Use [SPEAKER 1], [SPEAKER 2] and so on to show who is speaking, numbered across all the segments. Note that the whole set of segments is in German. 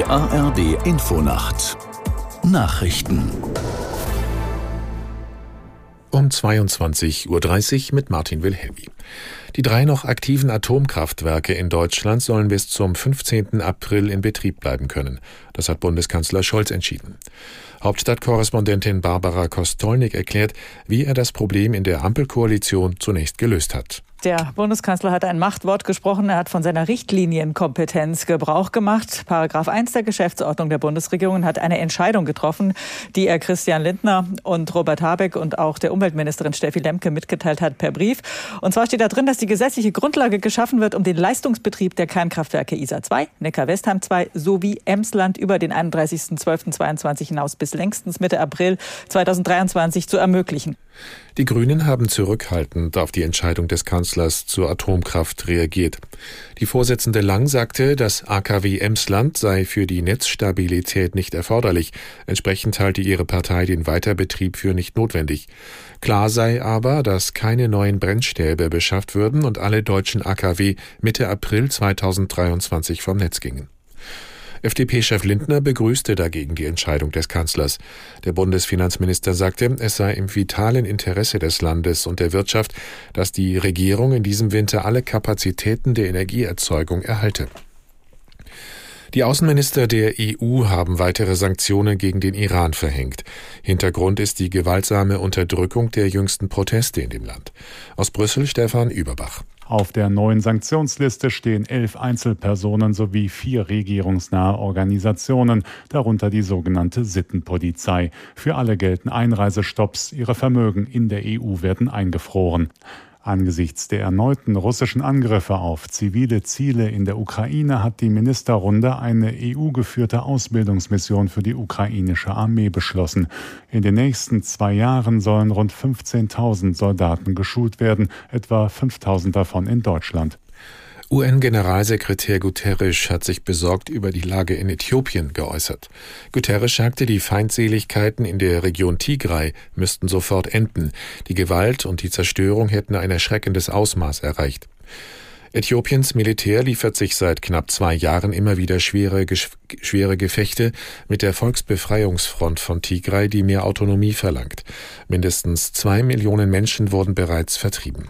[SPEAKER 1] Die ARD Infonacht Nachrichten
[SPEAKER 2] um 22:30 Uhr mit Martin Wilhelmi. Die 3 noch aktiven Atomkraftwerke in Deutschland sollen bis zum 15. April in Betrieb bleiben können. Das hat Bundeskanzler Scholz entschieden. Hauptstadtkorrespondentin Barbara Kostolnik erklärt, wie er das Problem in der Ampelkoalition zunächst gelöst hat.
[SPEAKER 3] Der Bundeskanzler hat ein Machtwort gesprochen. Er hat von seiner Richtlinienkompetenz Gebrauch gemacht. Paragraph 1 der Geschäftsordnung der Bundesregierung hat eine Entscheidung getroffen, die er Christian Lindner und Robert Habeck und auch der Umweltministerin Steffi Lemke mitgeteilt hat per Brief. Und zwar steht da drin, dass die gesetzliche Grundlage geschaffen wird, um den Leistungsbetrieb der Kernkraftwerke Isar 2, Neckar-Westheim 2 sowie Emsland über den 31.12.22 hinaus bis längstens Mitte April 2023 zu ermöglichen.
[SPEAKER 2] Die Grünen haben zurückhaltend auf die Entscheidung des Kanzlers zur Atomkraft reagiert. Die Vorsitzende Lang sagte, das AKW Emsland sei für die Netzstabilität nicht erforderlich. Entsprechend halte ihre Partei den Weiterbetrieb für nicht notwendig. Klar sei aber, dass keine neuen Brennstäbe beschafft würden und alle deutschen AKW Mitte April 2023 vom Netz gingen. FDP-Chef Lindner begrüßte dagegen die Entscheidung des Kanzlers. Der Bundesfinanzminister sagte, es sei im vitalen Interesse des Landes und der Wirtschaft, dass die Regierung in diesem Winter alle Kapazitäten der Energieerzeugung erhalte. Die Außenminister der EU haben weitere Sanktionen gegen den Iran verhängt. Hintergrund ist die gewaltsame Unterdrückung der jüngsten Proteste in dem Land. Aus Brüssel Stefan Überbach.
[SPEAKER 4] Auf der neuen Sanktionsliste stehen 11 Einzelpersonen sowie 4 regierungsnahe Organisationen, darunter die sogenannte Sittenpolizei. Für alle gelten Einreisestopps, ihre Vermögen in der EU werden eingefroren. Angesichts der erneuten russischen Angriffe auf zivile Ziele in der Ukraine hat die Ministerrunde eine EU-geführte Ausbildungsmission für die ukrainische Armee beschlossen. In den nächsten 2 Jahren sollen rund 15.000 Soldaten geschult werden, etwa 5.000 davon in Deutschland.
[SPEAKER 2] UN-Generalsekretär Guterres hat sich besorgt über die Lage in Äthiopien geäußert. Guterres sagte, die Feindseligkeiten in der Region Tigray müssten sofort enden. Die Gewalt und die Zerstörung hätten ein erschreckendes Ausmaß erreicht. Äthiopiens Militär liefert sich seit knapp 2 Jahren immer wieder schwere Gefechte mit der Volksbefreiungsfront von Tigray, die mehr Autonomie verlangt. Mindestens 2 Millionen Menschen wurden bereits vertrieben.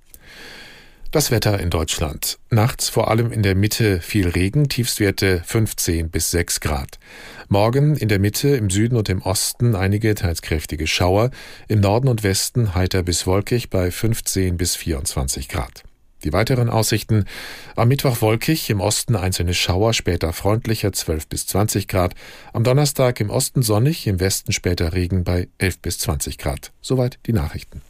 [SPEAKER 2] Das Wetter in Deutschland. Nachts vor allem in der Mitte viel Regen, Tiefstwerte 15 bis 6 Grad. Morgen in der Mitte, im Süden und im Osten einige teils kräftige Schauer, im Norden und Westen heiter bis wolkig bei 15 bis 24 Grad. Die weiteren Aussichten: am Mittwoch wolkig, im Osten einzelne Schauer, später freundlicher 12 bis 20 Grad. Am Donnerstag im Osten sonnig, im Westen später Regen bei 11 bis 20 Grad. Soweit die Nachrichten.